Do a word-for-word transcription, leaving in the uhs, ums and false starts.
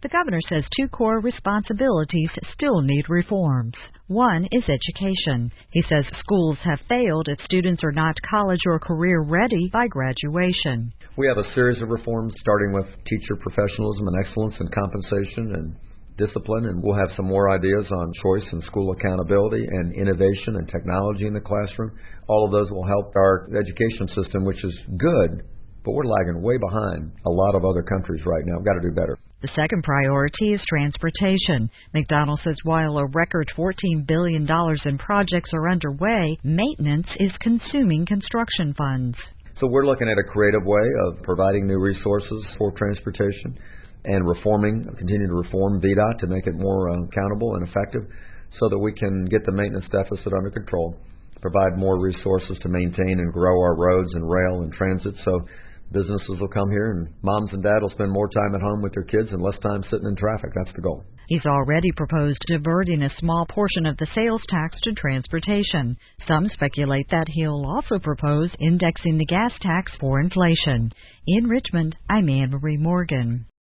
The governor says two core responsibilities still need reforms. One is education. He says schools have failed if students are not college or career ready by graduation. We have a series of reforms starting with teacher professionalism and excellence and compensation and discipline, and we'll have some more ideas on choice and school accountability and innovation and technology in the classroom. All of those will help our education system, which is good, but we're lagging way behind a lot of other countries right now. We've got to do better. The second priority is transportation. McDonald says while a record fourteen billion dollars in projects are underway, maintenance is consuming construction funds. So we're looking at a creative way of providing new resources for transportation and reforming, continue to reform V DOT to make it more uh, accountable and effective so that we can get the maintenance deficit under control, provide more resources to maintain and grow our roads and rail and transit so businesses will come here and moms and dad will spend more time at home with their kids and less time sitting in traffic. That's the goal. He's already proposed diverting a small portion of the sales tax to transportation. Some speculate that he'll also propose indexing the gas tax for inflation. In Richmond, I'm Anne Marie Morgan.